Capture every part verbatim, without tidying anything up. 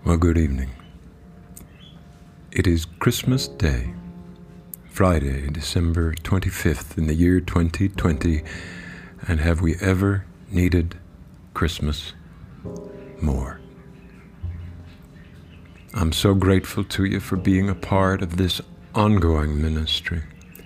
Well, good evening. It is Christmas Day, Friday, December twenty-fifth in the year twenty twenty, and have we ever needed Christmas more? I'm so grateful to you for being a part of this ongoing ministry.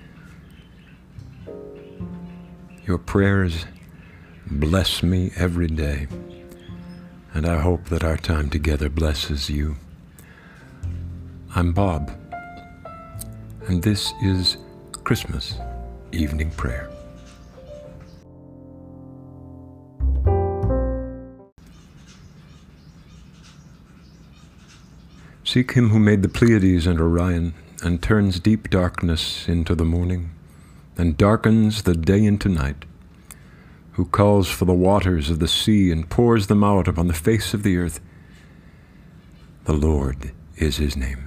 Your prayers bless me every day, and I hope that our time together blesses you. I'm Bob, and this is Christmas Evening Prayer. Seek him who made the Pleiades and Orion, and turns deep darkness into the morning, and darkens the day into night, who calls for the waters of the sea and pours them out upon the face of the earth. The Lord is his name.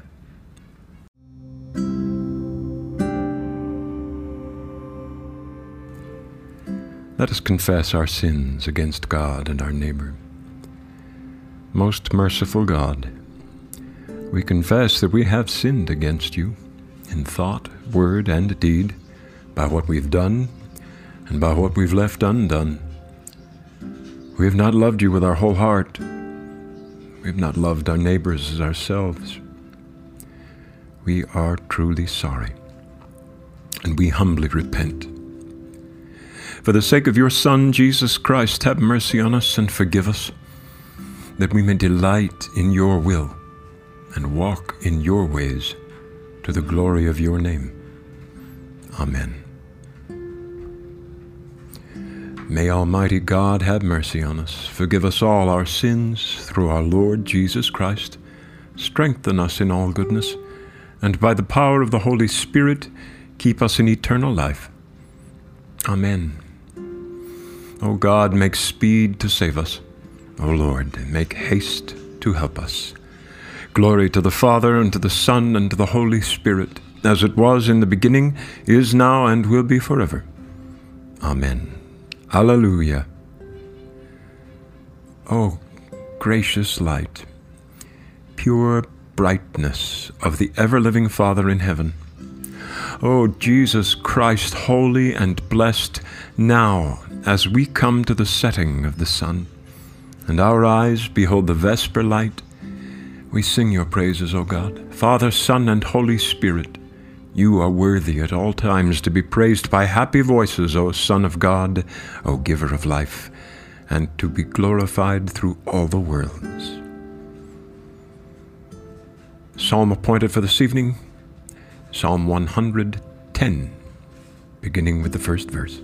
Let us confess our sins against God and our neighbor. Most merciful God, we confess that we have sinned against you in thought, word, and deed, by what we've done and by what we've left undone. We have not loved you with our whole heart. We have not loved our neighbors as ourselves. We are truly sorry, and we humbly repent. For the sake of your Son, Jesus Christ, have mercy on us and forgive us, that we may delight in your will and walk in your ways to the glory of your name. Amen. May Almighty God have mercy on us, forgive us all our sins through our Lord Jesus Christ, strengthen us in all goodness, and by the power of the Holy Spirit, keep us in eternal life. Amen. O God, make speed to save us. O Lord, make haste to help us. Glory to the Father, and to the Son, and to the Holy Spirit, as it was in the beginning, is now, and will be forever. Amen. Alleluia. O gracious light, pure brightness of the ever-living Father in heaven, O Jesus Christ, holy and blessed, now as we come to the setting of the sun, and our eyes behold the vesper light, we sing your praises, O God. Father, Son, and Holy Spirit, you are worthy at all times to be praised by happy voices, O Son of God, O Giver of life, and to be glorified through all the worlds. Psalm appointed for this evening, Psalm one hundred ten, beginning with the first verse.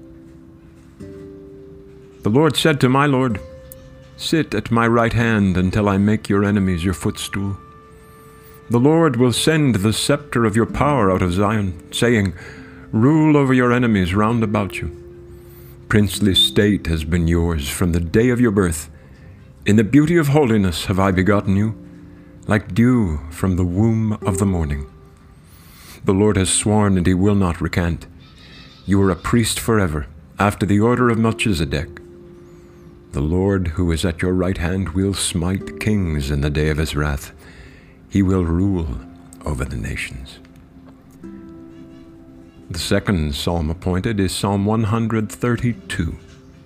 The Lord said to my Lord, sit at my right hand until I make your enemies your footstool. The Lord will send the scepter of your power out of Zion, saying, rule over your enemies round about you. Princely state has been yours from the day of your birth. In the beauty of holiness have I begotten you, like dew from the womb of the morning. The Lord has sworn, and he will not recant. You are a priest forever, after the order of Melchizedek. The Lord, who is at your right hand, will smite kings in the day of his wrath. He will rule over the nations. The second psalm appointed is Psalm one hundred thirty-two.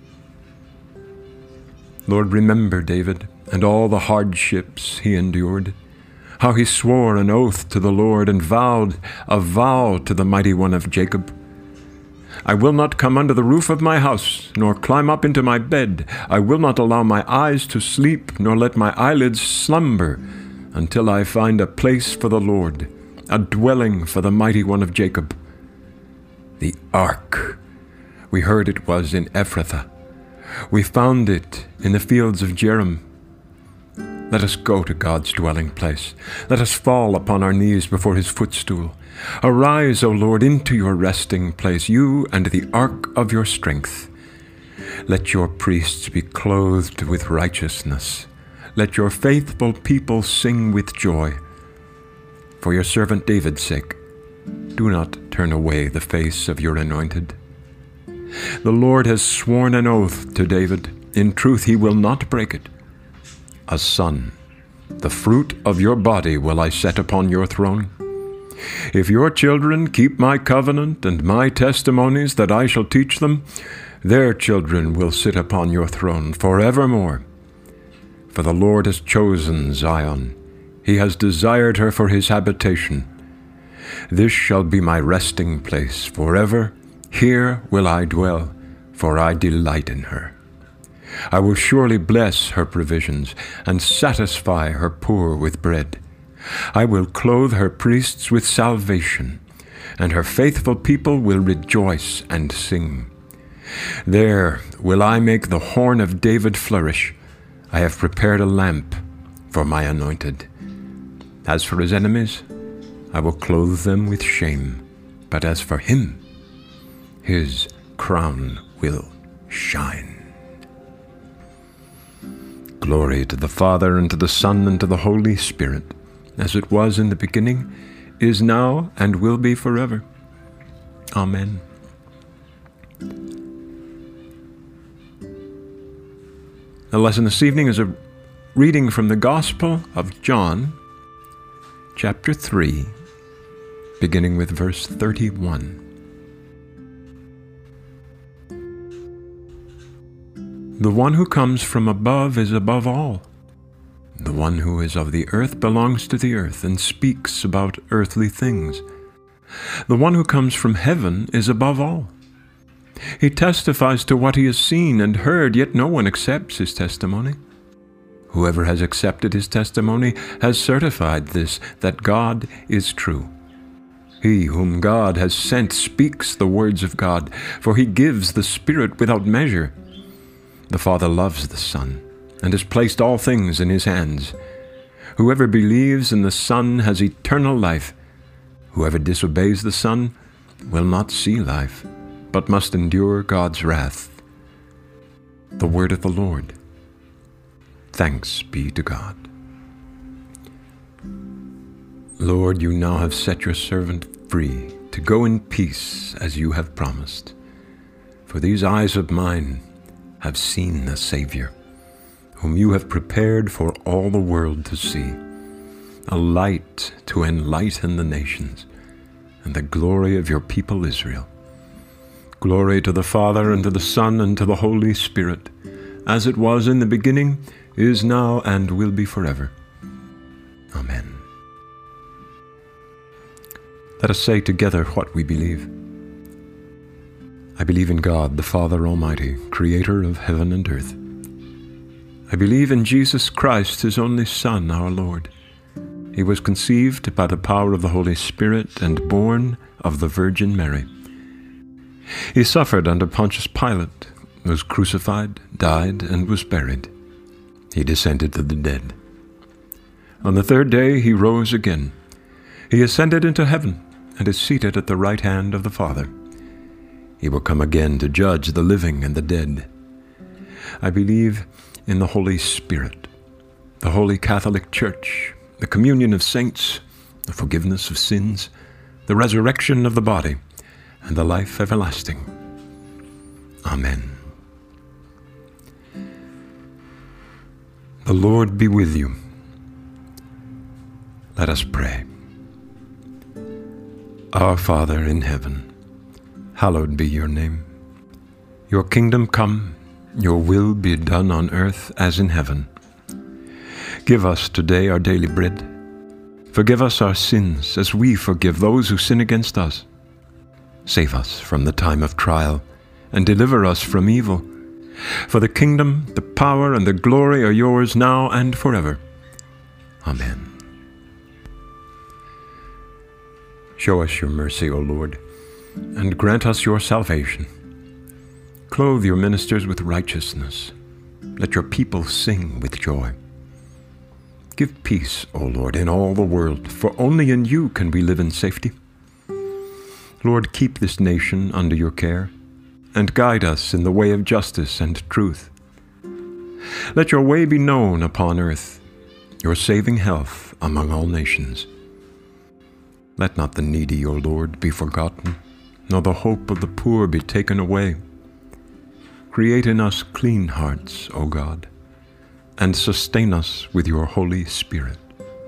Lord, remember David and all the hardships he endured, how he swore an oath to the Lord and vowed a vow to the Mighty One of Jacob. I will not come under the roof of my house, nor climb up into my bed. I will not allow my eyes to sleep, nor let my eyelids slumber, until I find a place for the Lord, a dwelling for the Mighty One of Jacob. The ark. We heard it was in Ephrathah. We found it in the fields of Jeram. Let us go to God's dwelling place. Let us fall upon our knees before his footstool. Arise, O Lord, into your resting place, you and the ark of your strength. Let your priests be clothed with righteousness. Let your faithful people sing with joy. For your servant David's sake, do not turn away the face of your anointed. The Lord has sworn an oath to David. In truth, he will not break it. A son The fruit of your body will I set upon your throne. If your children keep my covenant and my testimonies that I shall teach them, their children will sit upon your throne forevermore. For the Lord has chosen Zion. He has desired her for his habitation. This shall be my resting place forever. Here will I dwell, for I delight in her. I will surely bless her provisions and satisfy her poor with bread. I will clothe her priests with salvation, and her faithful people will rejoice and sing. There will I make the horn of David flourish. I have prepared a lamp for my anointed. As for his enemies, I will clothe them with shame. But as for him, his crown will shine. Glory to the Father, and to the Son, and to the Holy Spirit, as it was in the beginning, is now, and will be forever. Amen. The lesson this evening is a reading from the Gospel of John, chapter three, beginning with verse thirty-one. The one who comes from above is above all. The one who is of the earth belongs to the earth and speaks about earthly things. The one who comes from heaven is above all. He testifies to what he has seen and heard, yet no one accepts his testimony. Whoever has accepted his testimony has certified this, that God is true. He whom God has sent speaks the words of God, for he gives the Spirit without measure. The Father loves the Son, and has placed all things in his hands. Whoever believes in the Son has eternal life. Whoever disobeys the Son will not see life, but must endure God's wrath. The word of the Lord. Thanks be to God. Lord, you now have set your servant free to go in peace as you have promised. For these eyes of mine have seen the Savior, whom you have prepared for all the world to see, a light to enlighten the nations, and the glory of your people Israel. Glory to the Father, and to the Son, and to the Holy Spirit, as it was in the beginning, is now, and will be forever. Amen. Let us say together what we believe. I believe in God, the Father Almighty, creator of heaven and earth. I believe in Jesus Christ, his only Son, our Lord. He was conceived by the power of the Holy Spirit and born of the Virgin Mary. He suffered under Pontius Pilate, was crucified, died, and was buried. He descended to the dead. On the third day he rose again. He ascended into heaven and is seated at the right hand of the Father. He will come again to judge the living and the dead. I believe in the Holy Spirit, the Holy Catholic Church, the communion of saints, the forgiveness of sins, the resurrection of the body, and the life everlasting. Amen. The Lord be with you. Let us pray. Our Father in heaven, hallowed be your name. Your kingdom come, your will be done on earth as in heaven. Give us today our daily bread. Forgive us our sins as we forgive those who sin against us. Save us from the time of trial, and deliver us from evil. For the kingdom, the power, and the glory are yours now and forever. Amen. Show us your mercy, O Lord, and grant us your salvation. Clothe your ministers with righteousness. Let your people sing with joy. Give peace, O Lord, in all the world, for only in you can we live in safety. Lord, keep this nation under your care, and guide us in the way of justice and truth. Let your way be known upon earth, your saving health among all nations. Let not the needy, O Lord, be forgotten, nor the hope of the poor be taken away. Create in us clean hearts, O God, and sustain us with your Holy Spirit.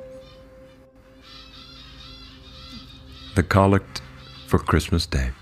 The Collect for Christmas Day.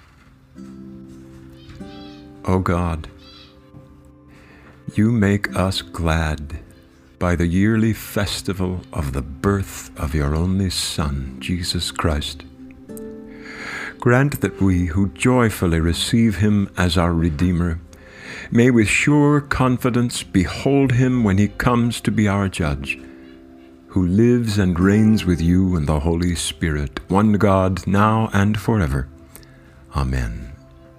O God, you make us glad by the yearly festival of the birth of your only Son, Jesus Christ. Grant that we, who joyfully receive him as our Redeemer, may with sure confidence behold him when he comes to be our judge, who lives and reigns with you in the Holy Spirit, one God, now and forever. Amen.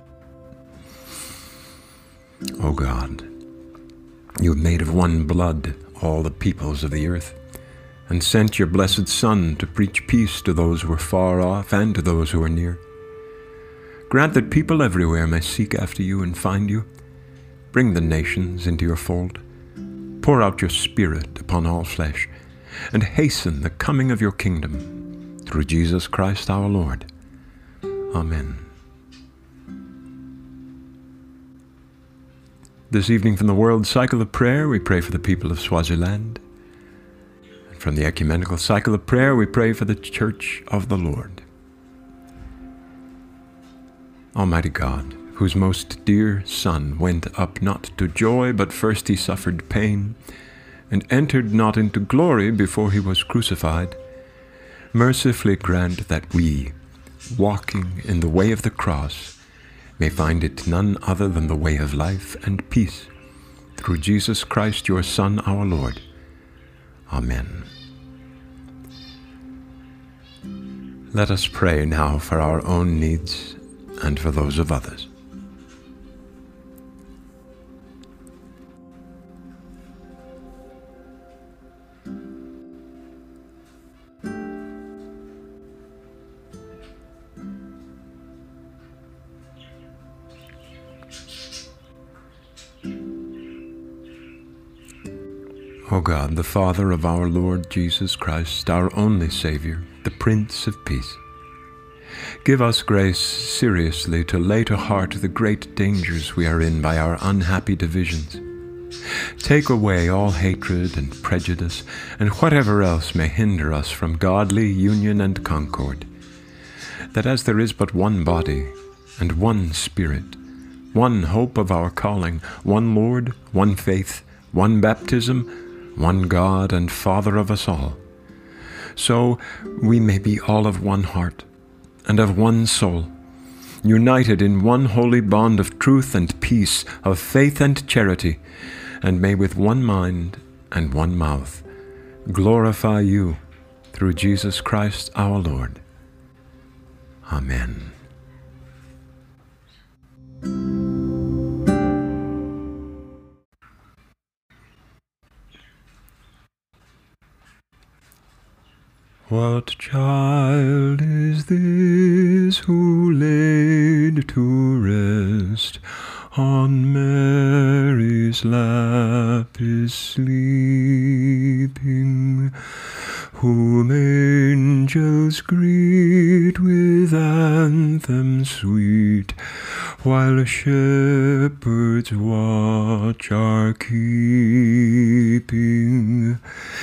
O God, you have made of one blood all the peoples of the earth, and sent your blessed Son to preach peace to those who are far off and to those who are near. Grant that people everywhere may seek after you and find you. Bring the nations into your fold. Pour out your Spirit upon all flesh, and hasten the coming of your kingdom, through Jesus Christ our Lord. Amen. This evening from the World Cycle of Prayer, we pray for the people of Swaziland. And from the Ecumenical Cycle of Prayer, we pray for the Church of the Lord. Almighty God, whose most dear Son went up not to joy, but first he suffered pain, and entered not into glory before he was crucified, mercifully grant that we, walking in the way of the cross, may find it none other than the way of life and peace, through Jesus Christ, your Son, our Lord. Amen. Let us pray now for our own needs and for those of others. O God, the Father of our Lord Jesus Christ, our only Savior, the Prince of Peace, give us grace seriously to lay to heart the great dangers we are in by our unhappy divisions. Take away all hatred and prejudice, and whatever else may hinder us from godly union and concord, that as there is but one body and one Spirit, one hope of our calling, one Lord, one faith, one baptism, one God and Father of us all, so we may be all of one heart and of one soul, united in one holy bond of truth and peace, of faith and charity, and may with one mind and one mouth glorify you through Jesus Christ our Lord. Amen. What child is this who laid to rest on Mary's lap is sleeping, whom angels greet with anthems sweet, while shepherds watch are keeping?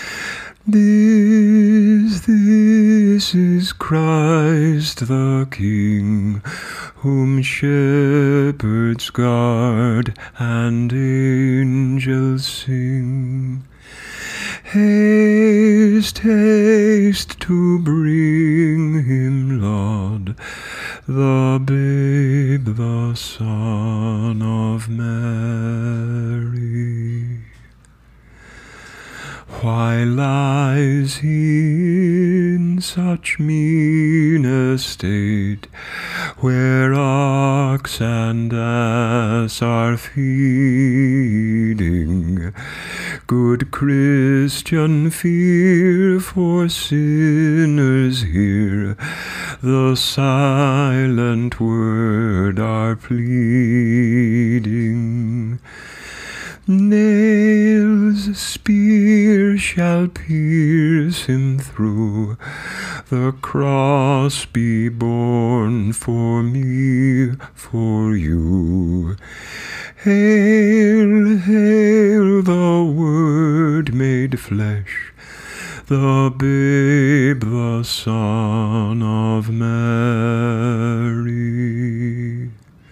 This, this is Christ the King, whom shepherds guard and angels sing. Haste, haste to bring him laud, the babe, the Son of Mary. Why lies he in such mean estate, where ox and ass are feeding? Good Christian, fear for sinners here, the silent word are pleading. Nails, spear shall pierce him through, the cross be borne for me, for you. Hail, hail the Word made flesh, the babe, the Son of Mary.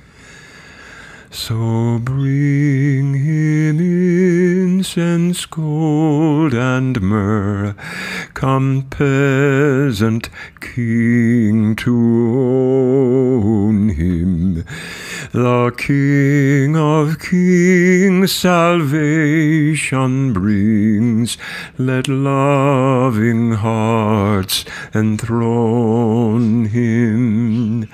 So bring him incense, gold, and myrrh. Come, peasant king, to own him. The King of kings salvation brings. Let loving hearts enthrone him.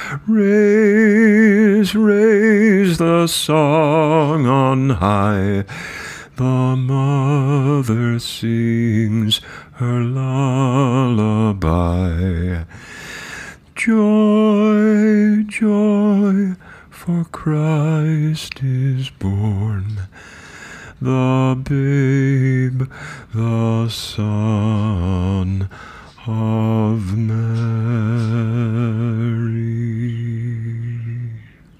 Raise, raise the song on high. The mother sings her lullaby. Joy, joy, for Christ is born, the babe, the Son of Mary.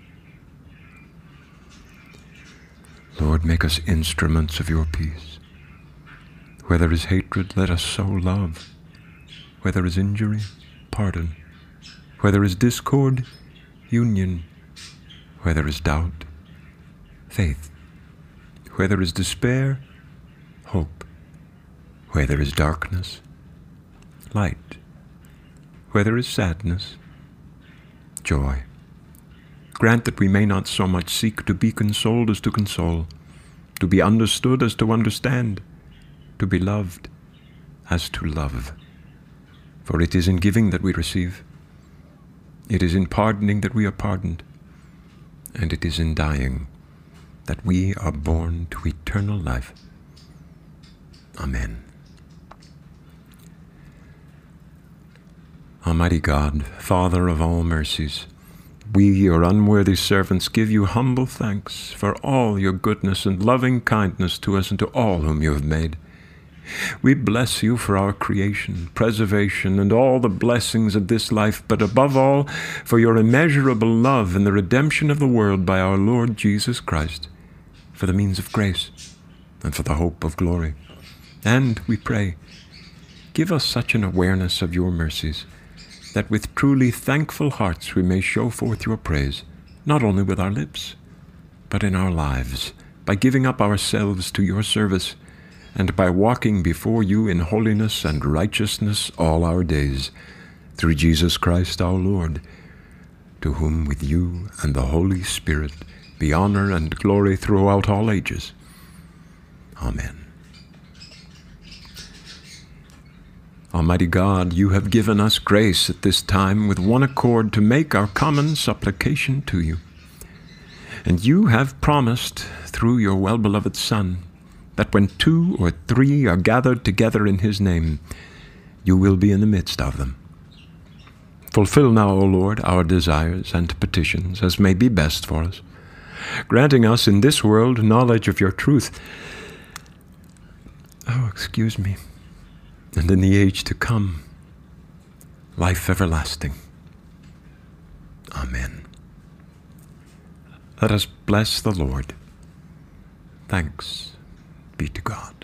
Lord, make us instruments of your peace. Where there is hatred, let us sow love. Where there is injury, pardon. Where there is discord, union. Where there is doubt, faith. Where there is despair, hope. Where there is darkness, light. Where there is sadness, joy. Grant that we may not so much seek to be consoled as to console, to be understood as to understand, to be loved as to love. For it is in giving that we receive. It is in pardoning that we are pardoned. And it is in dying that we are born to eternal life. Amen. Almighty God, Father of all mercies, we, your unworthy servants, give you humble thanks for all your goodness and loving kindness to us and to all whom you have made. We bless you for our creation, preservation, and all the blessings of this life, but above all, for your immeasurable love and the redemption of the world by our Lord Jesus Christ, for the means of grace and for the hope of glory. And, we pray, give us such an awareness of your mercies, that with truly thankful hearts we may show forth your praise, not only with our lips, but in our lives, by giving up ourselves to your service, and by walking before you in holiness and righteousness all our days, through Jesus Christ our Lord, to whom with you and the Holy Spirit be honor and glory throughout all ages. Amen. Almighty God, you have given us grace at this time with one accord to make our common supplication to you. And you have promised through your well-beloved Son that when two or three are gathered together in his name, you will be in the midst of them. Fulfill now, O Lord, our desires and petitions as may be best for us, granting us in this world knowledge of your truth. Oh, excuse me. And in the age to come, life everlasting. Amen. Let us bless the Lord. Thanks be to God.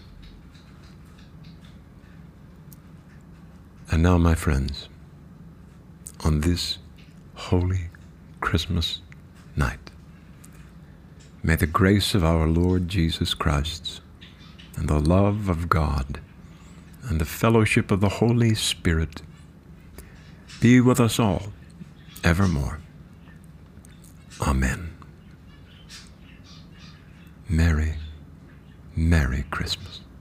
And now, my friends, on this holy Christmas night, may the grace of our Lord Jesus Christ and the love of God and the fellowship of the Holy Spirit be with us all evermore. Amen. Merry, Merry Christmas.